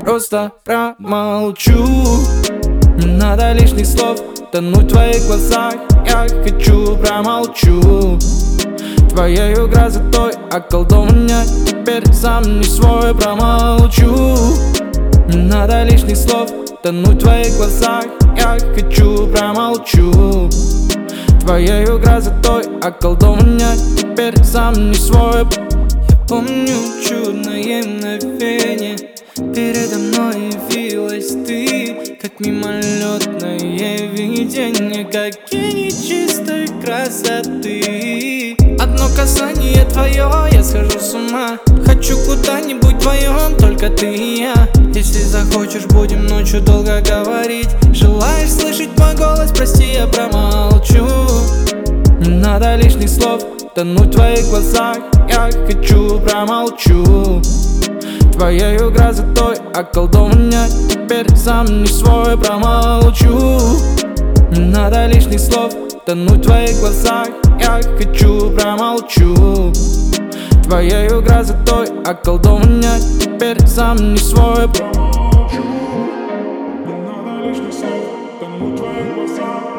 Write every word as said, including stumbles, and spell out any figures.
просто промолчу. Не надо лишних слов, тонуть в твоих глазах. Я хочу, промолчу. Твоею грозотой околдования теперь сам не свой, промолчу. Не надо лишних слов, тонуть в твоих глазах. Я хочу, промолчу. Твоею грозотой околдования теперь сам не свой. Я помню чудное мгновение, передо мной явилась ты, как мимолетное видение, как гений чистой красоты. Одно касание твое, я схожу с ума. Хочу куда-нибудь вдвоем, только ты и я. Если захочешь, будем ночью долго говорить. Желаешь слышать мой голос, прости, я промолчу. Не надо лишних слов, тонуть в твоих глазах. Я хочу, промолчу. Твоею грозотой околдования теперь сам не свой, промолчу. Не надо лишних слов, тонуть в твоих глазах. Я хочу, промолчу. Твоею грозотой околдования теперь сам не свой, промолчу. Не надо лишних слов, тонуть в твоих глазах.